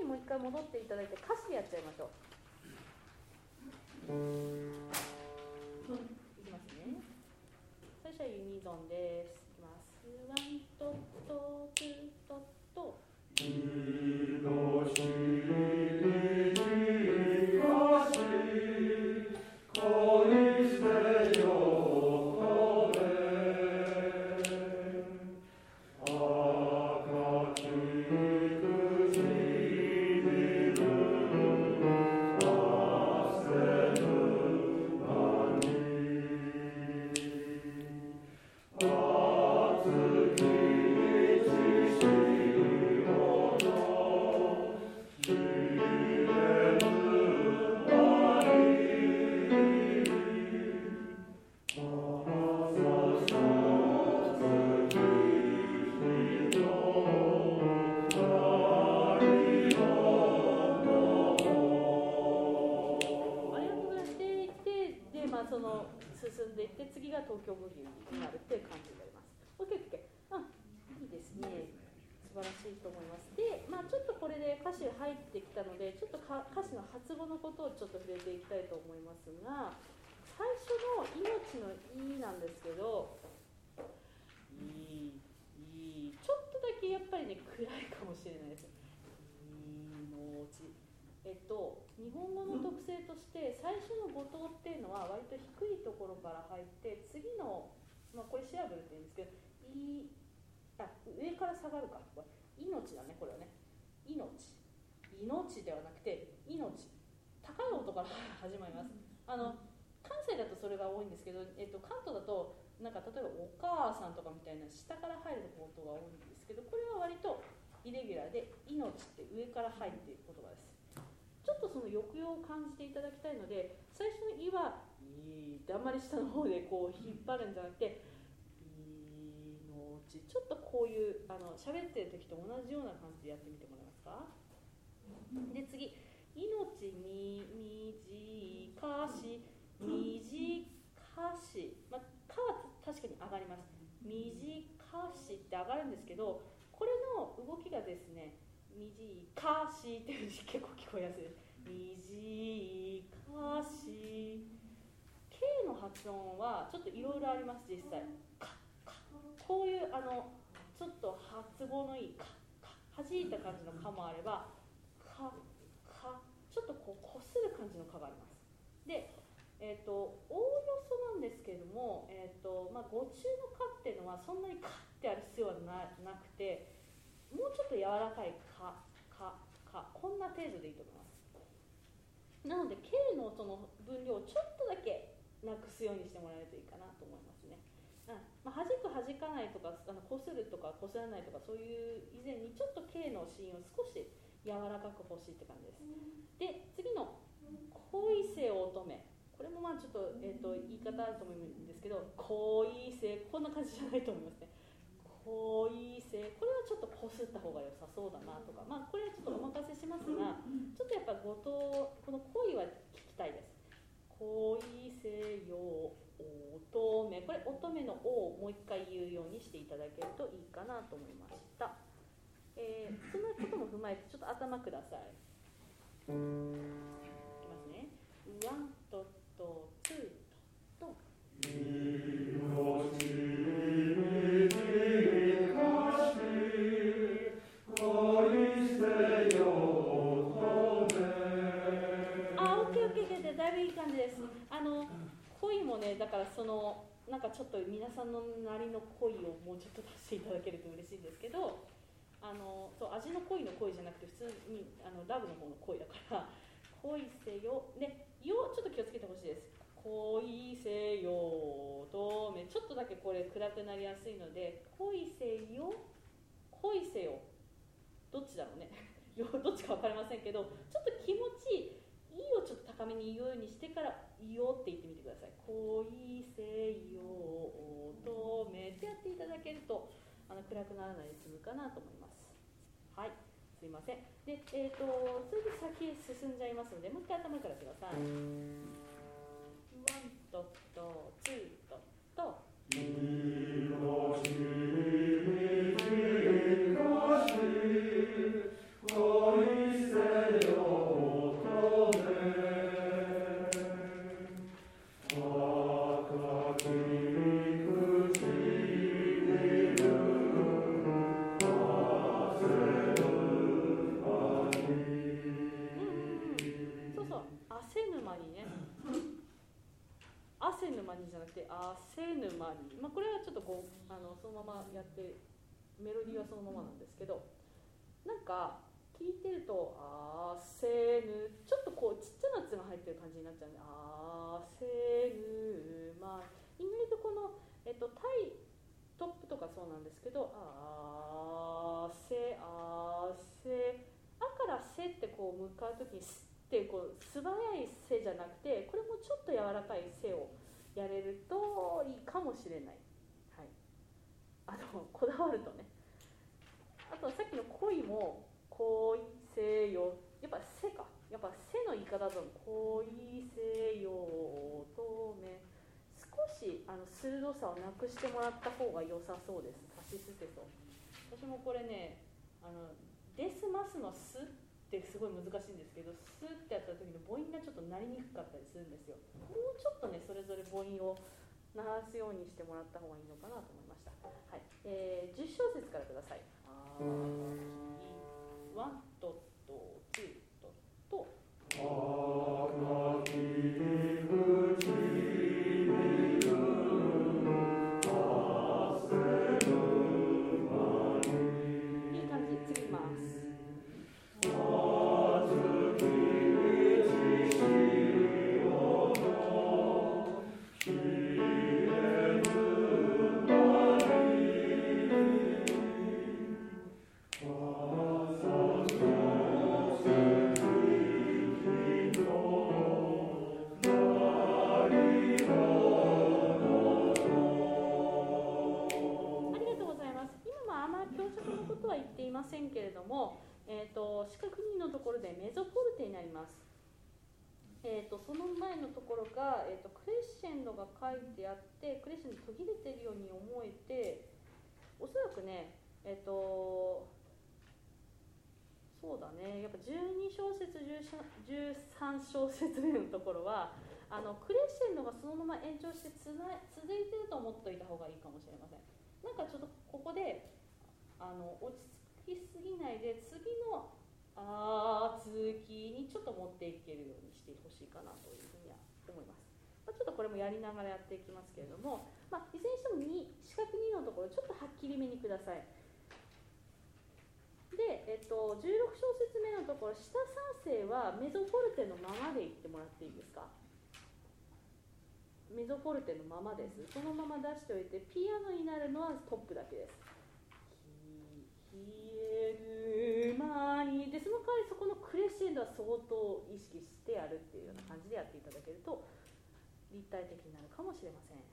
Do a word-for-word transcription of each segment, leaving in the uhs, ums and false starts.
もう一回戻っていただいて歌詞でやっちゃいましょう。いきますね。最初はユニゾンです。いきます。ワントトツートト。東京ブギウギになるっていう感じになります。OK、OK。あ、いいですね。素晴らしいと思います。で、まあちょっとこれで歌詞入ってきたので、ちょっとか歌詞の発語のことをちょっと触れていきたいと思いますが、最初の命のいなんですけど、いい、いい、ちょっとだけやっぱりね、暗いかもしれないです。命。えっと、日本語の特性として最初の語頭っていうのは割と低いところから入って次の、まあ、これシアブルって言うんですけどいあ上から下がるかこれ命だねこれはね命命ではなくて命高い音から始まります。あの関西だとそれが多いんですけど、えっと、関東だとなんか例えばお母さんとかみたいな下から入る音が多いんですけどこれは割とイレギュラーで命って上から入っている言葉です。ちょっとその抑揚を感じていただきたいので最初の「い」は「い」ってあんまり下の方でこう引っ張るんじゃなくて「いのち」ちょっとこういうあの喋ってる時と同じような感じでやってみてもらえますか。で次「命みみじかしみじかし」まあ「か」は確かに上がります。みじかしって上がるんですけどこれの動きがですねみじかしっていう結構聞こえやすいです。みじかし K の発音はちょっといろいろあります実際かかこういうあのちょっと発語のいいかか弾いた感じのかもあればかかちょっとこうこする感じのかがあります。でえー、とおおよそなんですけれども、えーとまあ、語中の「か」っていうのはそんなに「か」ってある必要は な, なくてもうちょっと柔らかいか、か、か、こんな程度でいいと思います。なので K の音の分量をちょっとだけなくすようにしてもらえるといいかなと思いますね。うんまあ、弾く弾かないとかあのこするとかこすらないとかそういう以前にちょっと K の子音を少し柔らかく欲しいって感じです。で次の恋せ乙女これもまあちょっと、えー、と言い方あると思うんですけど恋せこんな感じじゃないと思いますね。恋せこれはちょっとこすった方が良さそうだなとかまあこれはちょっとお任せしますがちょっとやっぱ語頭この恋は聞きたいです。恋せよ乙女これ乙女の「お」をもう一回言うようにしていただけるといいかなと思いました。えー、そんなことも踏まえてちょっと頭ください。いきますね。ワンととツーととだいぶいい感じです。あの恋もねだからそのなんかちょっと皆さんのなりの恋をもうちょっと足していただけると嬉しいんですけどあのそう味の恋の恋じゃなくて普通にあのラブの方の恋だから恋せよねよちょっと気をつけてほしいです。恋せよ乙女ちょっとだけこれ暗くなりやすいので恋せよ恋せよどっちだろうねどっちか分かりませんけどちょっと気持ちいいいいをちょっと高めに言うようにしてから「いよ」って言ってみてください。恋せよ乙女ってやっていただけるとあの暗くならないで済むかなと思います。はいすいません。で、えーとそれで先へ進んじゃいますのでもう一回頭からください。ワンととツーととあ、オッケーオッケ沼にじゃなくて汗沼に、まあ、これはちょっとこうあのそのままやってメロディーはそのままなんですけど、なんか聞いてると汗ぬちょっとこうちっちゃな「つ」が入ってる感じになっちゃうんで汗ぬま、意外とこの、えっと、タイトップとかそうなんですけど、あせあせあからせってこう向かうときにすってこう素早いせじゃなくて、これもちょっと柔らかいせをやれるといいかもしれない。はい、あのこだわるとね。あとさっきの恋も恋せよ、やっぱせか、やっぱせの言い方だと恋せよとめ、少しあの鋭さをなくしてもらった方が良さそうです。さしすせそ。私もこれね、あのデスマスのスってすごい難しいんですけど、スってやった時の母音がちょっと鳴りにくかったりするんですよ。もうちょっとね、それぞれ母音を鳴らすようにしてもらった方がいいのかなと思いました。はい、えー、じゅっ小節からください。あーワンととツーとと。四角にのところでメゾフォルテになります。えー、とその前のところが、えー、とクレッシェンドが書いてあって、クレッシェンド途切れてるように思えて、おそらくね、えー、とそうだね、やっぱじゅうに小節じゅうさん小節目のところはあのクレッシェンドがそのまま延長してつな続いてると思っておいた方がいいかもしれません。なんかちょっとここであの落ち着きすぎないで、次のあー月にちょっと持っていけるようにしてほしいかなというふうには思います。まあ、ちょっとこれもやりながらやっていきますけれども、まあ、いずれにしてもに四角にのところちょっとはっきりめにください。で、えっと、じゅうろく小節目のところ、下さん声はメゾフォルテのままで言ってもらっていいですか。メゾフォルテのままです。そのまま出しておいて、ピアノになるのはトップだけです。ひえぬまにで、その代わりそこのクレッシェンドは相当意識してやるっていうような感じでやっていただけると立体的になるかもしれません。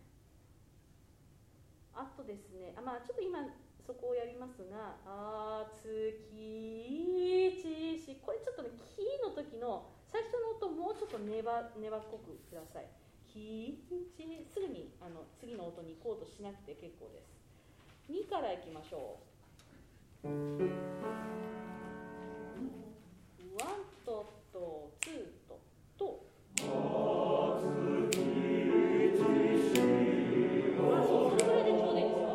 あとですね、あ、まあ、ちょっと今そこをやりますが、あつきちし、これちょっとね、キーの時の最初の音もうちょっと粘粘っこくください。きち、すぐにあの次の音に行こうとしなくて結構です。にからいきましょう。ワンととツーとと。あ、そう、それぐらいでちょうどいいですよ。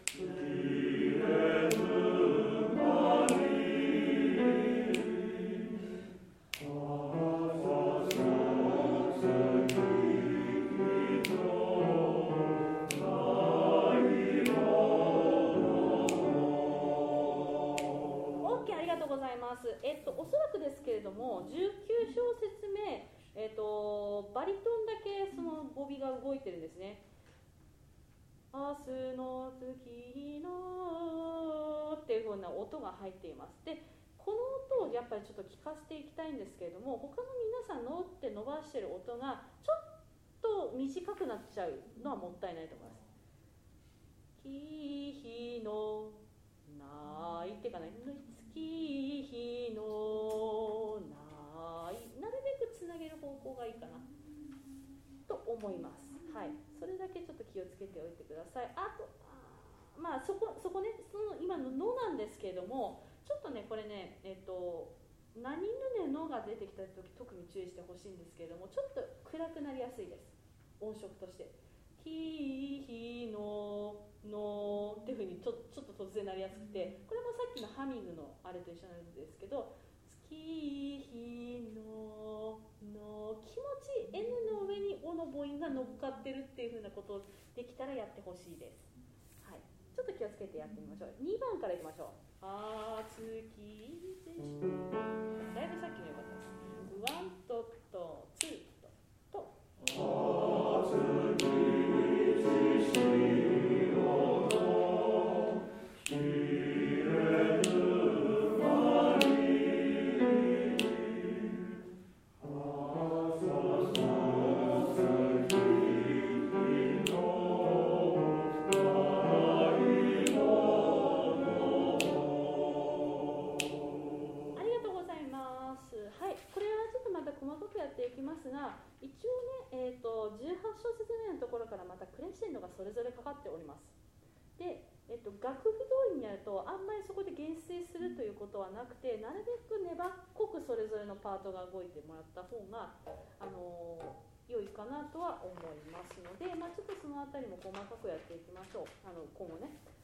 えっと、おそらくですけれども、じゅうきゅう小節目、えっと、バリトンだけその語尾が動いてるんですね。明日の月のっていうふうな音が入っています。で、この音をやっぱりちょっと聞かせていきたいんですけれども、他の皆さんのって伸ばしてる音がちょっと短くなっちゃうのはもったいないと思います。きひのないっていうかね、月日のない、なるべくつなげる方向がいいかなと思います。はい、それだけちょっと気をつけておいてください。あと、あまあそこそこね、その今ののなんですけれども、ちょっとねこれね、えっと何ぬねのが出てきた時特に注意してほしいんですけれども、ちょっと暗くなりやすいです。音色として。きひののっていうふうにちょ、ちょっと突然なりやすくて、これもさっきのハミングのあれと一緒なんですけど、月日のの気持ち N の上におの母音が乗っかってるっていう風なことをできたらやってほしいです。はい、ちょっと気をつけてやってみましょう。にばんからいきましょう。あつきぜしだいぶさっきのよかったです。ワンととツーととあつきぜしおのきれぬまにあさささききのあいものありがとうございます。はい、これはちょっとまた細かくやっていきますが、一応ね、えー、とじゅうはち小節目のところからまたクレッシェンドがそれぞれかかっております。で、えー、と楽譜通りにやるとあんまりそこで減衰するということはなくて、なるべく粘っこくそれぞれのパートが動いてもらった方が、あのー、良いかなとは思いますので、まあ、ちょっとそのあたりも細かくやっていきましょう。あの今後ね。